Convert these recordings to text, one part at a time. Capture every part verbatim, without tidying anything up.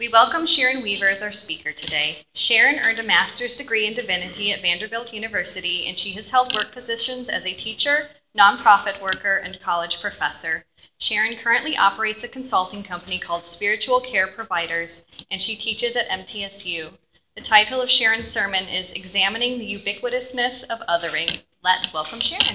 We welcome Sharon Weaver as our speaker today. Sharon earned a master's degree in divinity at Vanderbilt University, and she has held work positions as a teacher, nonprofit worker, and college professor. Sharon currently operates a consulting company called Spiritual Care Providers, and she teaches at M T S U. The title of Sharon's sermon is Examining the Ubiquitousness of Othering. Let's welcome Sharon.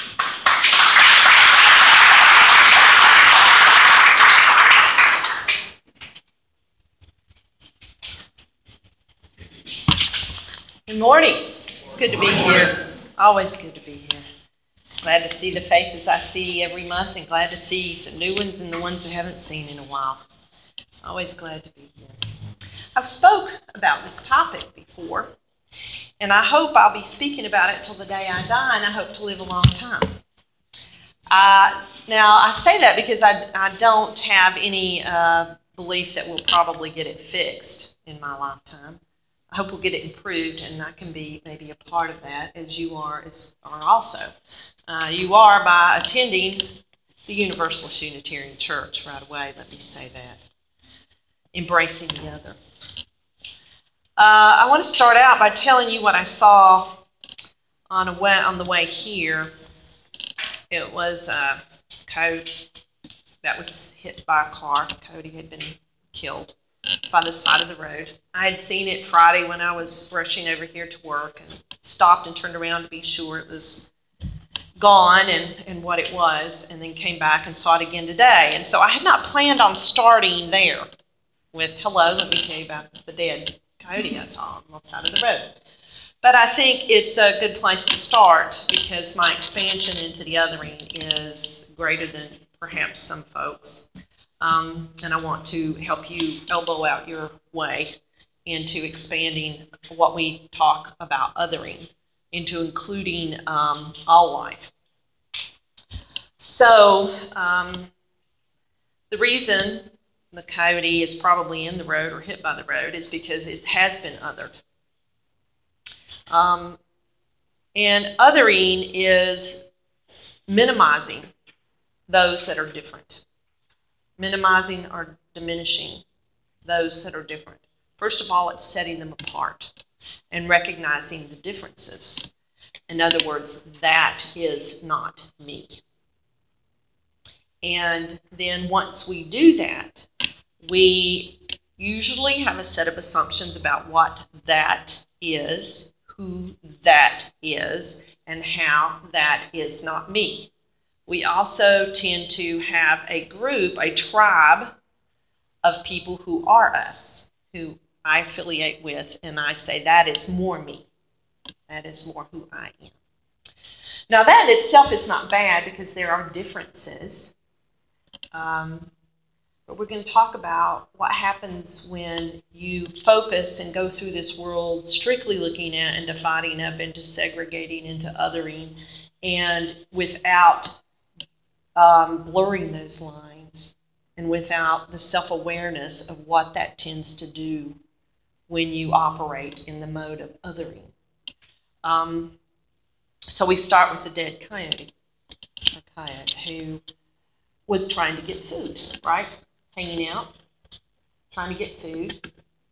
Good morning. It's good to be here. Always good to be here. Glad to see the faces I see every month, and glad to see some new ones and the ones I haven't seen in a while. Always glad to be here. I've spoke about this topic before, and I hope I'll be speaking about it till the day I die, and I hope to live a long time. Uh, now, I say that because I, I don't have any uh, belief that we'll probably get it fixed in my lifetime. I hope we'll get it improved, and I can be maybe a part of that, as you are, as are also. Uh, you are by attending the Universalist Unitarian Church right away, let me say that. Embracing the other. Uh, I want to start out by telling you what I saw on, a way, on the way here. It was a Cody that was hit by a car. Cody had been killed. It's by the side of the road. I had seen it Friday when I was rushing over here to work and stopped and turned around to be sure it was gone and, and what it was, and then came back and saw it again today. And so I had not planned on starting there with, hello, let me tell you about the dead coyote I saw on the side of the road. But I think it's a good place to start because my expansion into the othering is greater than perhaps some folks. Um, and I want to help you elbow out your way into expanding what we talk about othering, into including um, all life. So um, the reason the coyote is probably in the road or hit by the road is because it has been othered. Um, and othering is minimizing those that are different, minimizing or diminishing those that are different. First of all, it's setting them apart and recognizing the differences. In other words, that is not me. And then once we do that, we usually have a set of assumptions about what that is, who that is, and how that is not me. We also tend to have a group, a tribe of people who are us, who I affiliate with, and I say that is more me. That is more who I am. Now that in itself is not bad because there are differences. Um, but we're going to talk about what happens when you focus and go through this world strictly looking at and dividing up into segregating, into othering, and without um, blurring those lines and without the self-awareness of what that tends to do when you operate in the mode of othering. Um, so we start with the dead coyote, a coyote who was trying to get food, right? Hanging out, trying to get food,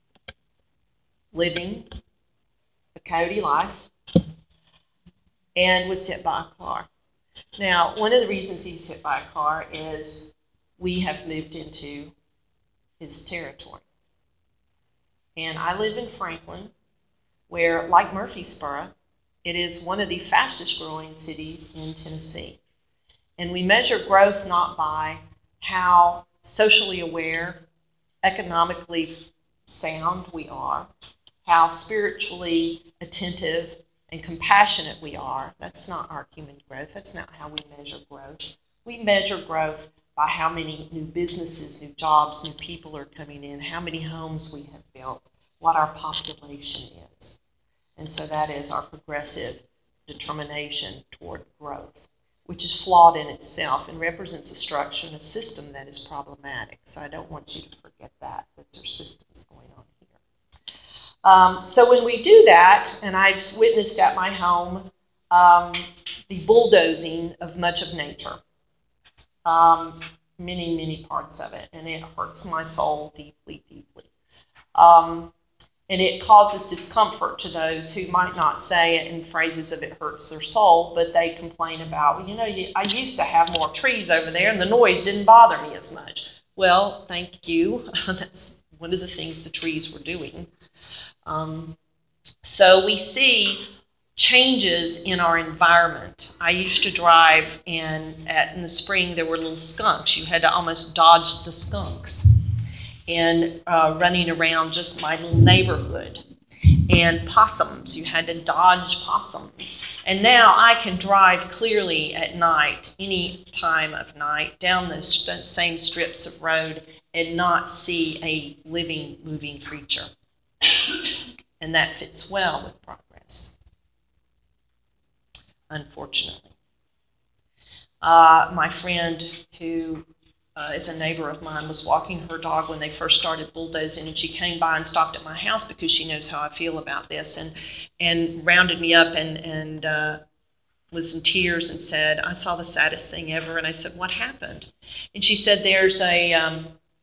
living a coyote life, and was hit by a car. Now, one of the reasons he's hit by a car is we have moved into his territory. And I live in Franklin, where, like Murfreesboro, it is one of the fastest growing cities in Tennessee. And we measure growth not by how socially aware, economically sound we are, how spiritually attentive and compassionate we are. That's not our human growth. That's not how we measure growth. We measure growth by how many new businesses, new jobs, new people are coming in, how many homes we have built, what our population is. And so that is our progressive determination toward growth, which is flawed in itself and represents a structure and a system that is problematic. So I don't want you to forget that, that there's systems going on here. Um, so when we do that, and I've witnessed at my home um, the bulldozing of much of nature, um, many, many parts of it, and it hurts my soul deeply, deeply. Um, and it causes discomfort to those who might not say it in phrases of it hurts their soul, but they complain about, well, you know, I used to have more trees over there and the noise didn't bother me as much. Well, thank you. That's one of the things the trees were doing. Um, so we see changes in our environment. I used to drive, and at, in the spring there were little skunks. You had to almost dodge the skunks, and uh, running around just my little neighborhood. And possums, you had to dodge possums. And now I can drive clearly at night, any time of night, down those same strips of road and not see a living, moving creature. And that fits well with progress, unfortunately. Uh, my friend who uh, is a neighbor of mine was walking her dog when they first started bulldozing, and she came by and stopped at my house because she knows how I feel about this, and and rounded me up and and uh, was in tears and said, "I saw the saddest thing ever." And I said, "What happened?" And she said, "There's a um,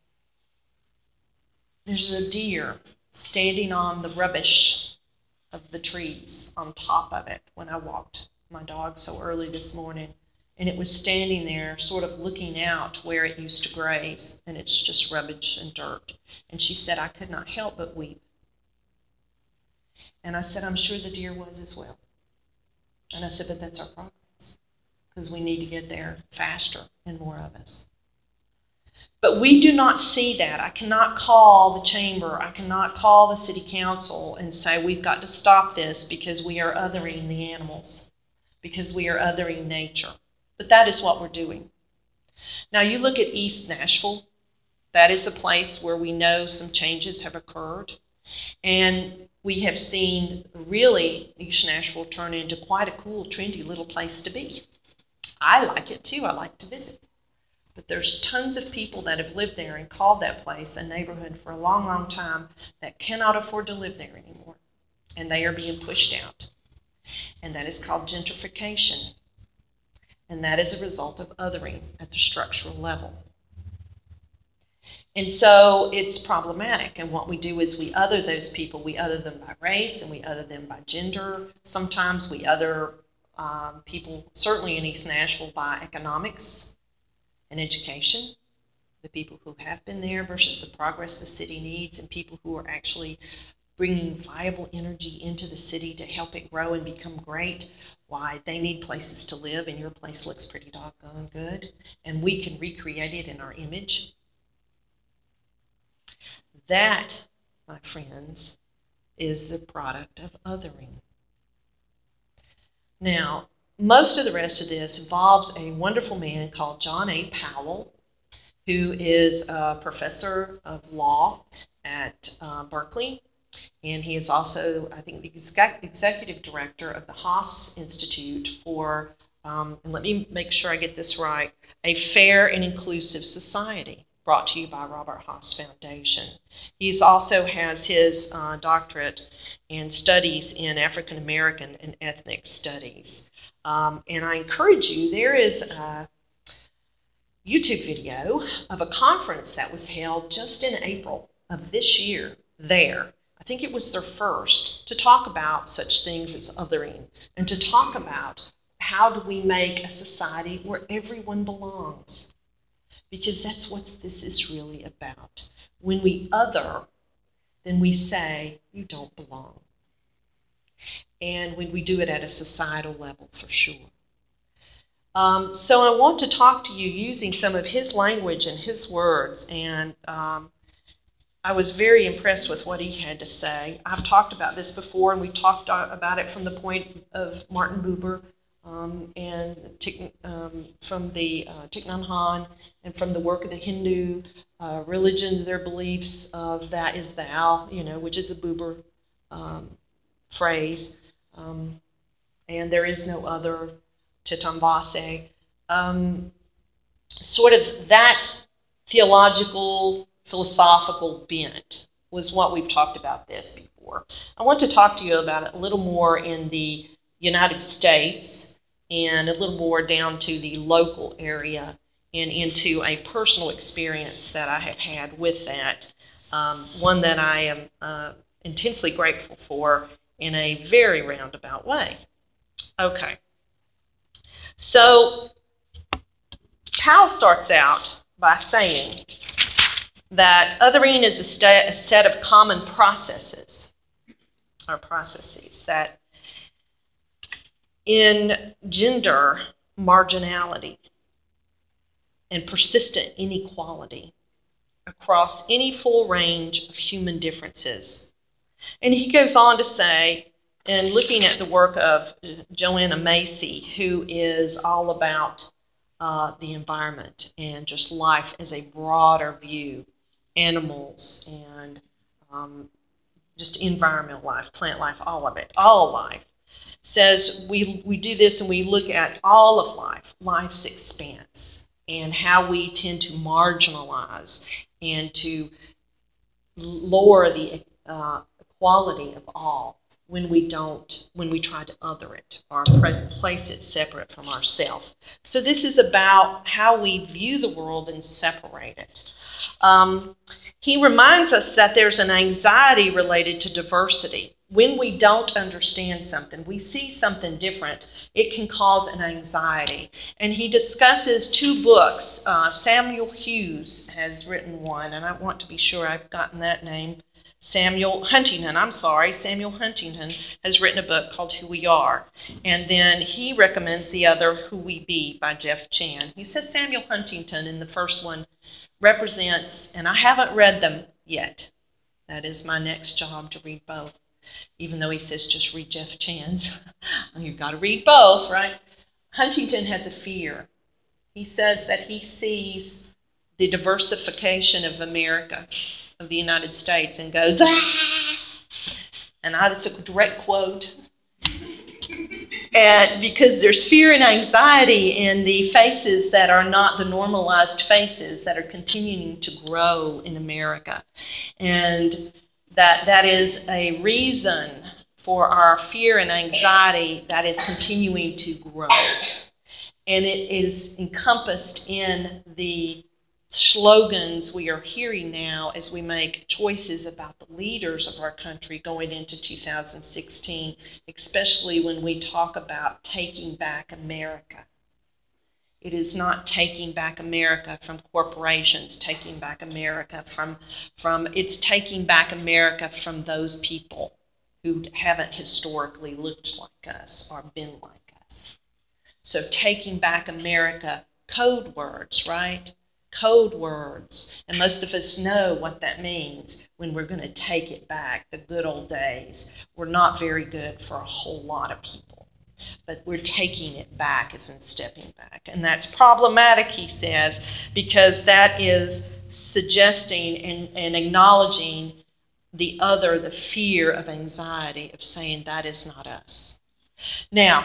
there's a deer standing on the rubbish of the trees on top of it when I walked my dog so early this morning. And it was standing there sort of looking out where it used to graze, and it's just rubbish and dirt." And she said, "I could not help but weep." And I said, "I'm sure the deer was as well." And I said, "But that's our progress, because we need to get there faster and more of us." But we do not see that. I cannot call the chamber, I cannot call the city council and say we've got to stop this because we are othering the animals, because we are othering nature. But that is what we're doing. Now you look at East Nashville. That is a place where we know some changes have occurred. And we have seen really East Nashville turn into quite a cool, trendy little place to be. I like it too. I like to visit. But there's tons of people that have lived there and called that place a neighborhood for a long, long time that cannot afford to live there anymore. And they are being pushed out. And that is called gentrification. And that is a result of othering at the structural level. And so it's problematic. And what we do is we other those people. We other them by race, and we other them by gender. Sometimes we other um, people, certainly in East Nashville, by economics and education. The people who have been there versus the progress the city needs, and people who are actually bringing viable energy into the city to help it grow and become great. Why, they need places to live, and your place looks pretty doggone good, and we can recreate it in our image. That, my friends, is the product of othering. Now, most of the rest of this involves a wonderful man called John A. Powell, who is a professor of law at uh, Berkeley, and he is also, I think, the executive director of the Haas Institute for, um, and let me make sure I get this right, a fair and inclusive society, brought to you by Robert Haas Foundation. He also has his uh, doctorate in studies in African American and ethnic studies. Um, and I encourage you, there is a YouTube video of a conference that was held just in April of this year there. I think it was their first, to talk about such things as othering, and to talk about how do we make a society where everyone belongs. Because that's what this is really about. When we other, then we say, you don't belong. And when we do it at a societal level, for sure. Um, so I want to talk to you using some of his language and his words, and um, I was very impressed with what he had to say. I've talked about this before, and we've talked about it from the point of Martin Buber um, and um, from the uh, Thich Nhat Hanh, and from the work of the Hindu uh, religions, their beliefs of that is thou, you know, which is a Buber um, phrase, um, and there is no other, Chitam Vase. Um, sort of that theological, philosophical bent was what we've talked about this before. I want to talk to you about it a little more in the United States and a little more down to the local area and into a personal experience that I have had with that. um, one that I am uh, intensely grateful for in a very roundabout way. Okay. So Powell starts out by saying that othering is a, st- a set of common processes, or processes that engender marginality and persistent inequality across any full range of human differences. And he goes on to say, in looking at the work of Joanna Macy, who is all about uh, the environment and just life as a broader view, animals and um, just environmental life, plant life, all of it, all life, says we, we do this and we look at all of life, life's expanse, and how we tend to marginalize and to lower the uh, quality of all when we don't, when we try to other it or place it separate from ourselves. So this is about how we view the world and separate it. Um, he reminds us that there's an anxiety related to diversity. When we don't understand something, we see something different, it can cause an anxiety. And he discusses two books. Uh, Samuel Hughes has written one, and I want to be sure I've gotten that name. Samuel Huntington, I'm sorry, Samuel Huntington has written a book called Who We Are. And then he recommends the other, Who We Be, by Jeff Chan. He says Samuel Huntington in the first one represents, and I haven't read them yet. That is my next job, to read both. Even though he says just read Jeff Chan's. You've got to read both, right? Huntington has a fear. He says that he sees the diversification of America, of the United States, and goes, ah! And I, that's a direct quote. And because there's fear and anxiety in the faces that are not the normalized faces that are continuing to grow in America. And that that is a reason for our fear and anxiety that is continuing to grow. And it is encompassed in the slogans we are hearing now as we make choices about the leaders of our country going into two thousand sixteen, especially when we talk about taking back America. It is not taking back America from corporations, taking back America from, from it's taking back America from those people who haven't historically looked like us or been like us. So taking back America, code words, right? Code words. And most of us know what that means when we're going to take it back. The good old days were not very good for a whole lot of people. But we're taking it back as in stepping back. And that's problematic, he says, because that is suggesting and, and acknowledging the other, the fear of anxiety of saying that is not us. Now,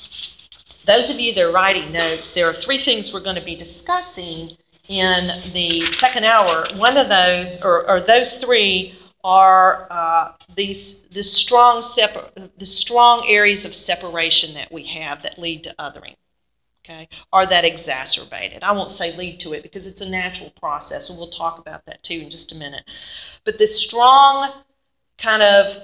those of you that are writing notes, there are three things we're going to be discussing in the second hour. One of those, or, or those three, are uh, these the strong separ- the strong areas of separation that we have that lead to othering, okay, or that exacerbate it. I won't say lead to it because it's a natural process, and we'll talk about that too in just a minute. But this strong kind of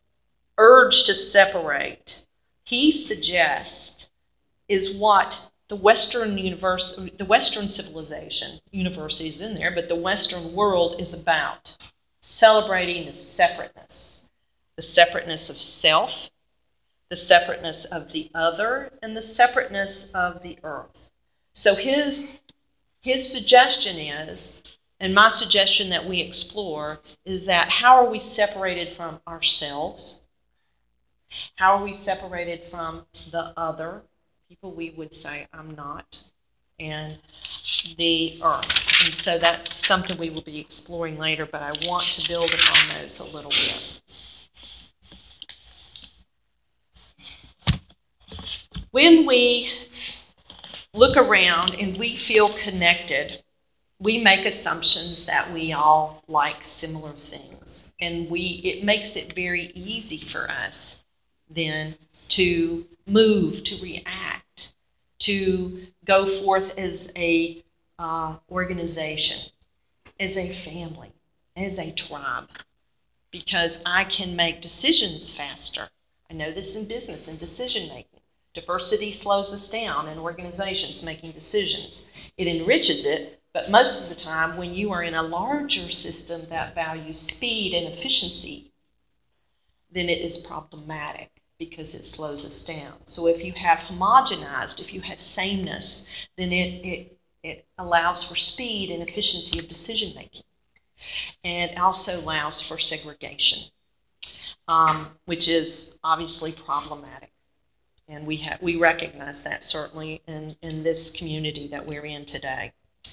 urge to separate, he suggests, is what the Western universe, the Western civilization, universities in there, but the Western world is about. Celebrating the separateness, the separateness of self, the separateness of the other, and the separateness of the earth. So his, his suggestion is, and my suggestion that we explore, is that how are we separated from ourselves? How are we separated from the other? People we would say, I'm not, and the earth. And so that's something we will be exploring later, but I want to build upon those a little bit. When we look around and we feel connected, we make assumptions that we all like similar things. And we it makes it very easy for us then to move, to react, to go forth as a uh, organization, as a family. as a tribe because I can make decisions faster. I know this in business and decision making. Diversity slows us down in organizations making decisions. It enriches it, but most of the time, when you are in a larger system that values speed and efficiency, then it is problematic because it slows us down. So if you have homogenized, if you have sameness, then it, it, it allows for speed and efficiency of decision making. And it also allows for segregation, um, which is obviously problematic. And we, have, we recognize that certainly in, in this community that we're in today.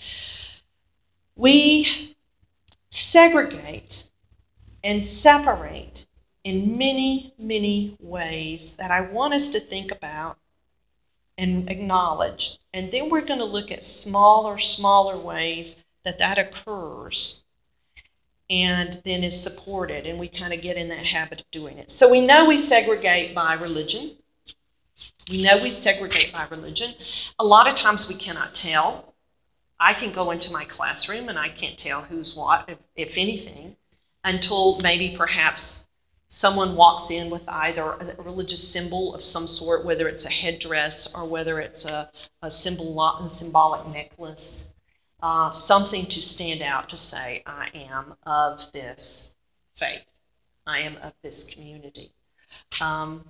We segregate and separate in many, many ways that I want us to think about and acknowledge. And then we're going to look at smaller, smaller ways that that occurs and then is supported, and we kind of get in that habit of doing it. So we know we segregate by religion. We know we segregate by religion. A lot of times we cannot tell. I can go into my classroom and I can't tell who's what, if, if anything, until maybe perhaps someone walks in with either a religious symbol of some sort, whether it's a headdress or whether it's a, a, symbol, a symbolic necklace, uh, something to stand out to say, I am of this faith. I am of this community. Um,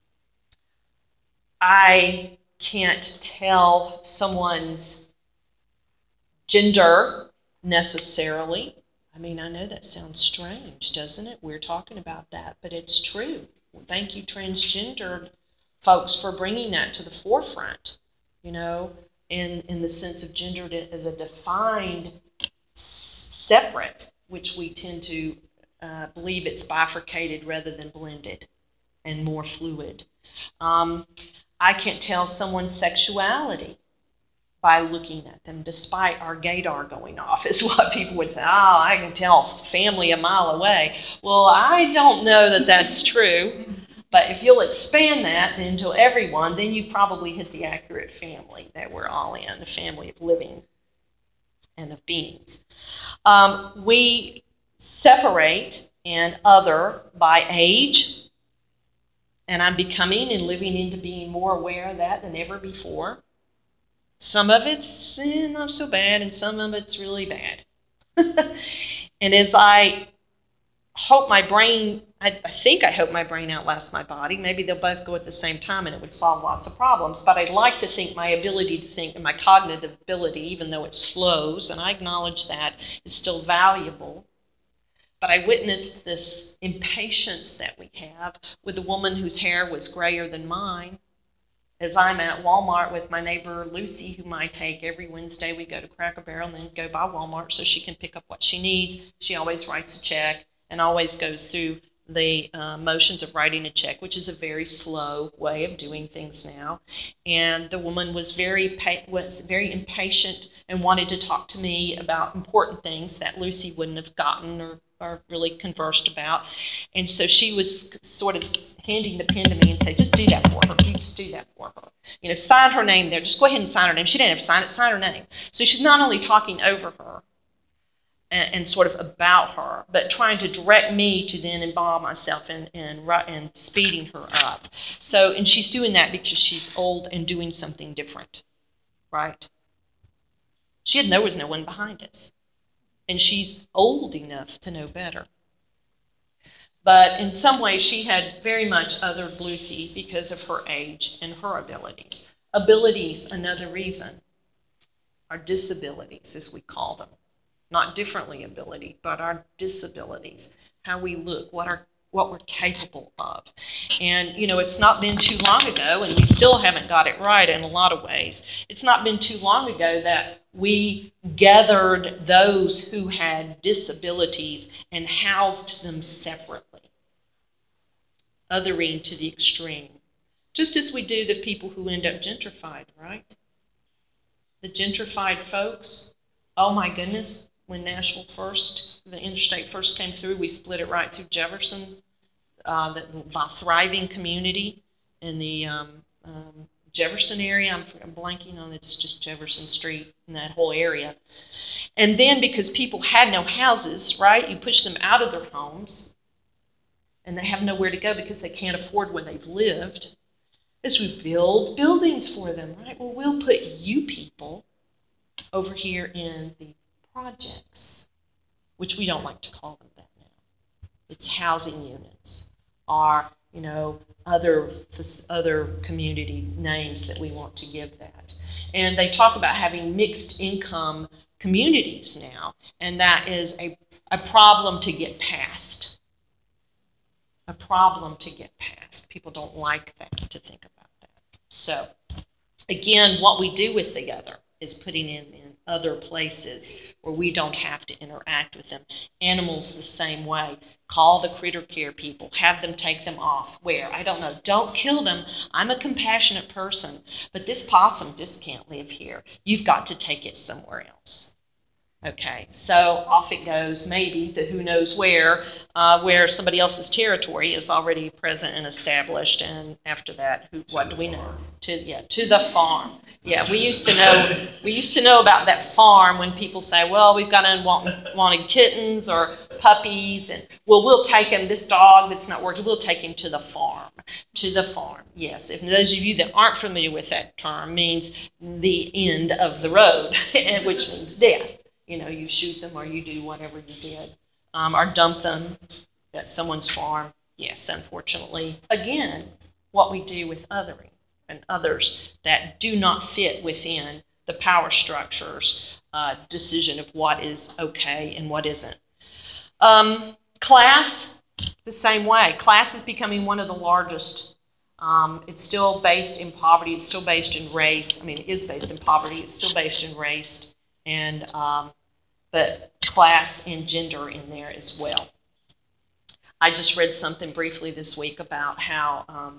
I can't tell someone's gender necessarily. I mean, I know that sounds strange, doesn't it? We're talking about that, but it's true. Thank you, transgendered folks, for bringing that to the forefront, you know, in, in the sense of gender as a defined separate, which we tend to uh, believe it's bifurcated rather than blended and more fluid. Um, I can't tell someone's sexuality by looking at them, despite our gaydar going off, is what people would say. Oh, I can tell family a mile away. Well, I don't know that that's true, but if you'll expand that then to everyone, then you've probably hit the accurate family that we're all in, the family of living and of beings. Um, we separate and other by age, and I'm becoming and living into being more aware of that than ever before. Some of it's eh, not so bad, and some of it's really bad. And as I hope my brain, I, I think I hope my brain outlasts my body. Maybe they'll both go at the same time and it would solve lots of problems. But I'd like to think my ability to think and my cognitive ability, even though it slows, and I acknowledge that, is still valuable. But I witnessed this impatience that we have with a woman whose hair was grayer than mine. As I'm at Walmart with my neighbor Lucy, whom I take every Wednesday, we go to Cracker Barrel and then go by Walmart so she can pick up what she needs. She always writes a check and always goes through the uh, motions of writing a check, which is a very slow way of doing things now. And the woman was very was very impatient and wanted to talk to me about important things that Lucy wouldn't have gotten or, or really conversed about. And so she was sort of handing the pen to me and said, just do that for her. You just do that for her. You know, sign her name there. Just go ahead and sign her name. She didn't have to sign it. Sign her name. So she's not only talking over her, And, and sort of about her, but trying to direct me to then involve myself in, in, in speeding her up. So, and she's doing that because she's old and doing something different, right? She had, there was no one behind us, and she's old enough to know better. But in some ways, she had very much othered Lucy because of her age and her abilities. Abilities, another reason, are disabilities, as we call them. Not differently ability, but our disabilities, how we look, what are what we're capable of. And, you know, it's not been too long ago, and we still haven't got it right in a lot of ways. It's not been too long ago that we gathered those who had disabilities and housed them separately, othering to the extreme, just as we do the people who end up gentrified, right? The gentrified folks, oh my goodness, when Nashville first, the interstate first came through, we split it right through Jefferson, uh, the, the thriving community in the um, um, Jefferson area. I'm, I'm blanking on it. It's just Jefferson Street and that whole area. And then because people had no houses, right, you push them out of their homes and they have nowhere to go because they can't afford where they've lived, is we build buildings for them, right? Well, we'll put you people over here in the projects, which we don't like to call them that now. It's housing units, or, you know, other other community names that we want to give that. And they talk about having mixed income communities now, and that is a, a problem to get past. A problem to get past. People don't like that, to think about that. So, again, what we do with the other is putting in in other places where we don't have to interact with them. Animals the same way. Call the critter care people. Have them take them off. Where? I don't know. Don't kill them. I'm a compassionate person, but this possum just can't live here. You've got to take it somewhere else. Okay, so off it goes, maybe to who knows where, uh, where somebody else's territory is already present and established, and after that, who, what do we know? To yeah, to the farm. Yeah, we used to know we used to know about that farm when people say, well, we've got unwanted kittens or puppies, and well, we'll take him. This dog that's not working, we'll take him to the farm. To the farm. Yes, if those of you that aren't familiar with that term, means the end of the road, which means death. You know, you shoot them or you do whatever you did, um, or dump them at someone's farm. Yes, unfortunately, again, what we do with othering and others that do not fit within the power structure's uh, decision of what is okay and what isn't. Um, class, the same way. Class is becoming one of the largest. Um, it's still based in poverty. It's still based in race. I mean, it is based in poverty. It's still based in race. And um, but class and gender in there as well. I just read something briefly this week about how um,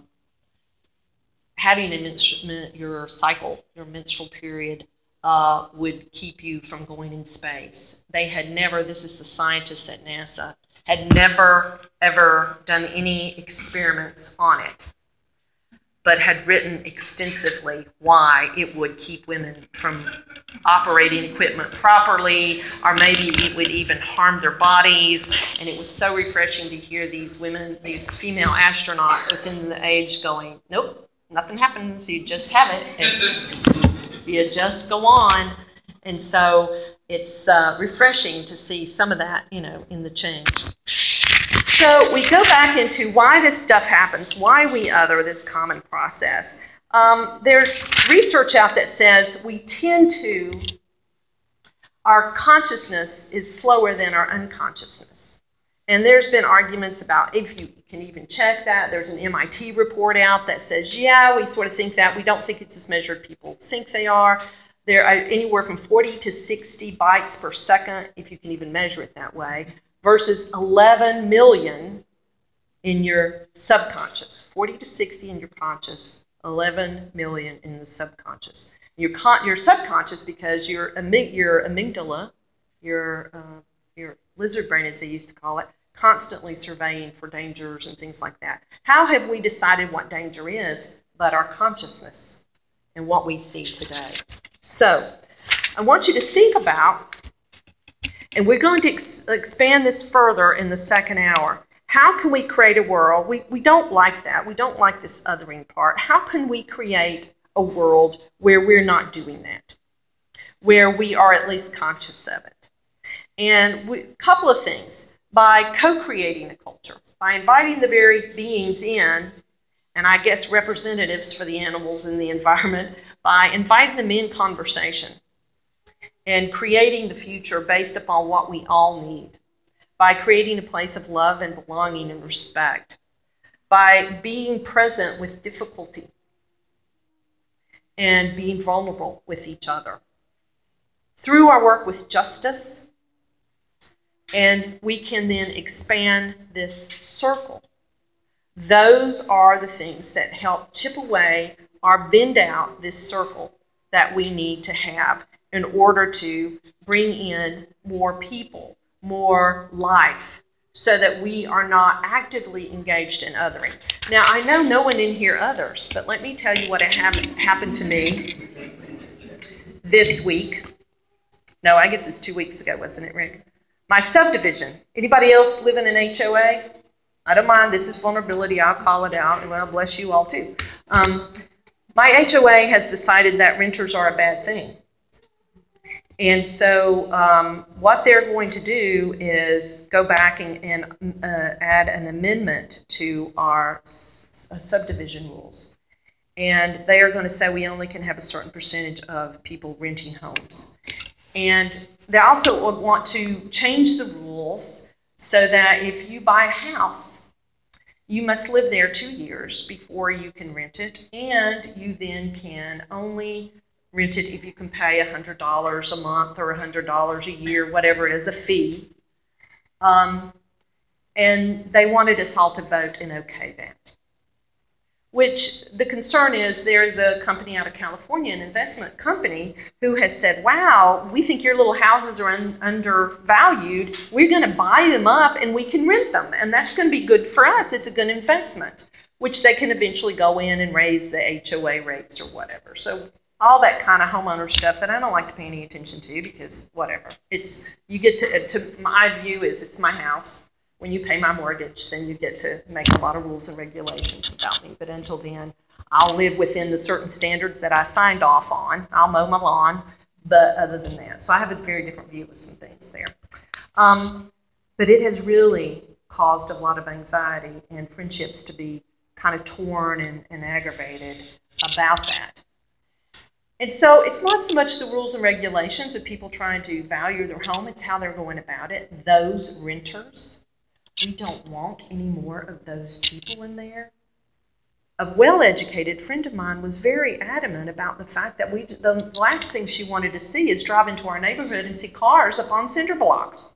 having a menstru- your cycle, your menstrual period, uh, would keep you from going in space. They had never, this is the scientists at NASA, had never ever done any experiments on it, but had written extensively why it would keep women from operating equipment properly, or maybe it would even harm their bodies. And it was so refreshing to hear these women, these female astronauts within the age going, nope, nothing happens, you just have it, and you just go on. And so it's uh, refreshing to see some of that, you know, in the change. So we go back into why this stuff happens, why we other this common process. Um, there's research out that says we tend to, our consciousness is slower than our unconsciousness. And there's been arguments about if you can even check that. There's an M I T report out that says, yeah, we sort of think that. We don't think it's as measured people think they are. There are anywhere from forty to sixty bytes per second, if you can even measure it that way, versus eleven million in your subconscious. forty to sixty in your conscious, eleven million in the subconscious. Your, con- your subconscious, because your, amyg- your amygdala, your, uh, your lizard brain, as they used to call it, constantly surveying for dangers and things like that. How have we decided what danger is but our consciousness and what we see today? So I want you to think about, and we're going to ex- expand this further in the second hour. How can we create a world? We, we don't like that. We don't like this othering part. How can we create a world where we're not doing that? Where we are at least conscious of it? And a couple of things. By co-creating a culture, by inviting the very beings in, and I guess representatives for the animals and the environment, by inviting them in conversation and creating the future based upon what we all need, by creating a place of love and belonging and respect, by being present with difficulty and being vulnerable with each other. Through our work with justice, and we can then expand this circle. Those are the things that help chip away or bend out this circle that we need to have in order to bring in more people, more life, so that we are not actively engaged in othering. Now, I know no one in here others, but let me tell you what happened to me this week. No, I guess it's two weeks ago, wasn't it, Rick? My subdivision. Anybody else live in an H O A? I don't mind. This is vulnerability. I'll call it out. Well, bless you all too. Um, my H O A has decided that renters are a bad thing. And so um, what they're going to do is go back and, and uh, add an amendment to our s- subdivision rules. And they are going to say we only can have a certain percentage of people renting homes. And they also want to change the rules so that if you buy a house, you must live there two years before you can rent it, and you then can only rent it if you can pay one hundred dollars a month or one hundred dollars a year, whatever it is, a fee. Um, and they wanted us all to vote and okay that. Which the concern is there is a company out of California, an investment company, who has said, wow, we think your little houses are un- undervalued. We're going to buy them up and we can rent them. And that's going to be good for us. It's a good investment, which they can eventually go in and raise the H O A rates or whatever. So all that kind of homeowner stuff that I don't like to pay any attention to because whatever. It's, you get to, to my view is it's my house. When you pay my mortgage, then you get to make a lot of rules and regulations about me. But until then, I'll live within the certain standards that I signed off on. I'll mow my lawn, but other than that. So I have a very different view of some things there. Um, but it has really caused a lot of anxiety and friendships to be kind of torn and, and aggravated about that. And so it's not so much the rules and regulations of people trying to value their home, it's how they're going about it. Those renters, we don't want any more of those people in there. A well-educated friend of mine was very adamant about the fact that we, the last thing she wanted to see is drive into our neighborhood and see cars up on cinder blocks.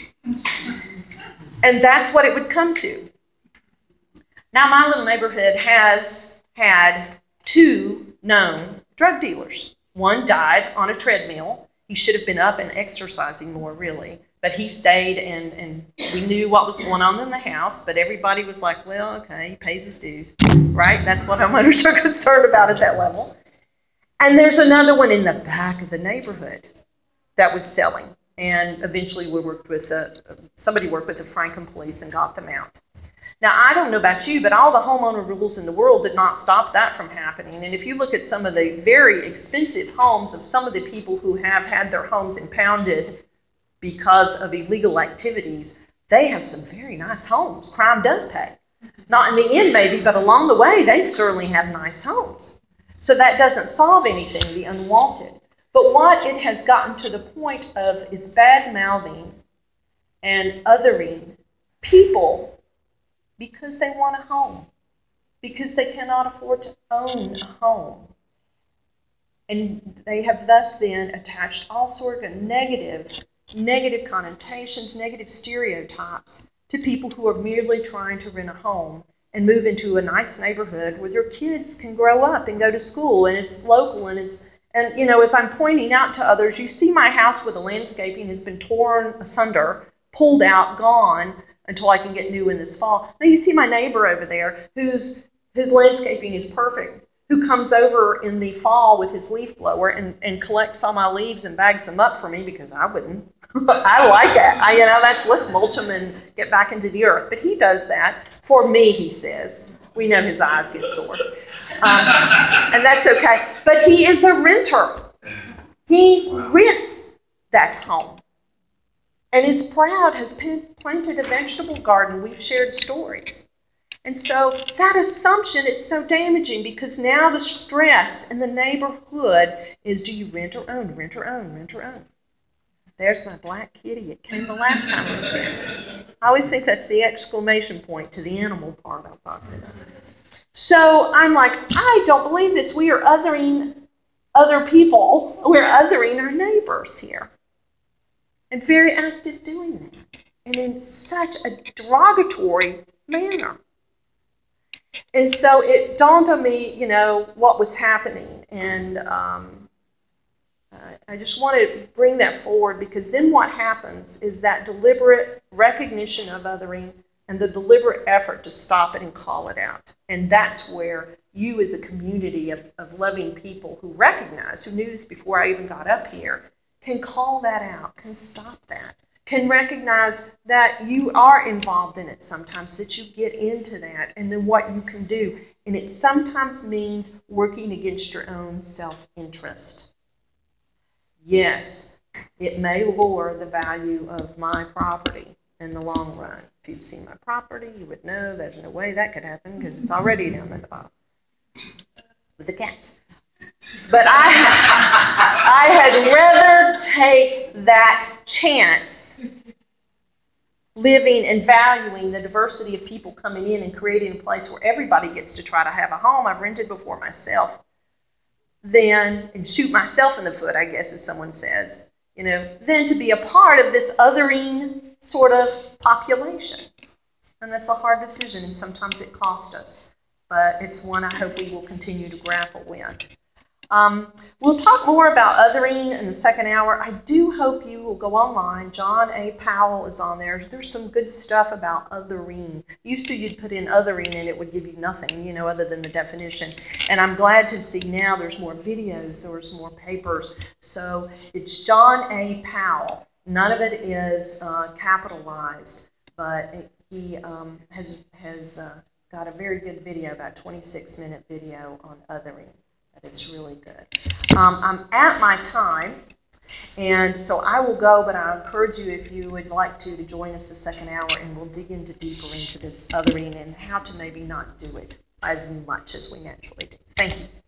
And that's what it would come to. Now, my little neighborhood has had two known drug dealers. One died on a treadmill. He should have been up and exercising more, really. But he stayed, and, and we knew what was going on in the house, but everybody was like, well, okay, he pays his dues, right? That's what homeowners are concerned about at that level. And there's another one in the back of the neighborhood that was selling. And eventually we worked with, a, somebody worked with the Franklin police and got them out. Now, I don't know about you, but all the homeowner rules in the world did not stop that from happening. And if you look at some of the very expensive homes of some of the people who have had their homes impounded because of illegal activities, they have some very nice homes. Crime does pay. Not in the end, maybe, but along the way, they certainly have nice homes. So that doesn't solve anything, the unwanted. But what it has gotten to the point of is bad mouthing and othering people because they want a home, because they cannot afford to own a home. And they have thus then attached all sorts of negative, negative connotations, negative stereotypes to people who are merely trying to rent a home and move into a nice neighborhood where their kids can grow up and go to school and it's local and it's, and you know, as I'm pointing out to others, you see my house where the landscaping has been torn asunder, pulled out, gone until I can get new in this fall. Now you see my neighbor over there whose whose landscaping is perfect, who comes over in the fall with his leaf blower and, and collects all my leaves and bags them up for me because I wouldn't. I like it. I, you know, that's, let's mulch them and get back into the earth. But he does that for me, he says. We know his eyes get sore. Um, and that's okay. But he is a renter. He rents that home and is proud, has planted a vegetable garden. We've shared stories. And so that assumption is so damaging because now the stress in the neighborhood is, do you rent or own, rent or own, rent or own? There's my black kitty. It came the last time I was here. I always think that's the exclamation point to the animal part I'm talking about. So I'm like, I don't believe this. We are othering other people. We're othering our neighbors here. And very active doing that. And in such a derogatory manner. And so it dawned on me, you know, what was happening. And um, I just want to bring that forward because then what happens is that deliberate recognition of othering, and the deliberate effort to stop it and call it out. And that's where you as a community of, of loving people who recognize, who knew this before I even got up here, can call that out, can stop that, can recognize that you are involved in it sometimes, that you get into that, and then what you can do. And it sometimes means working against your own self-interest. Yes, it may lower the value of my property in the long run. If you'd seen my property, you would know there's no way that could happen because it's already down at the bottom with the cats. But I, I had rather take that chance living and valuing the diversity of people coming in and creating a place where everybody gets to try to have a home. I've rented before myself. Then, and shoot myself in the foot, I guess, as someone says, you know, than to be a part of this othering sort of population. And that's a hard decision, and sometimes it costs us. But it's one I hope we will continue to grapple with. Um, we'll talk more about othering in the second hour. I do hope you will go online. John A. Powell is on there. There's some good stuff about othering. Used to, you'd put in othering and it would give you nothing, you know, other than the definition. And I'm glad to see now there's more videos, there's more papers. So it's John A. Powell. None of it is uh, capitalized, but it, he um, has, has uh, got a very good video, about twenty-six minute video on othering. It's really good. Um, I'm at my time, and so I will go, but I encourage you, if you would like to, to join us the second hour, and we'll dig into deeper into this othering and how to maybe not do it as much as we naturally do. Thank you.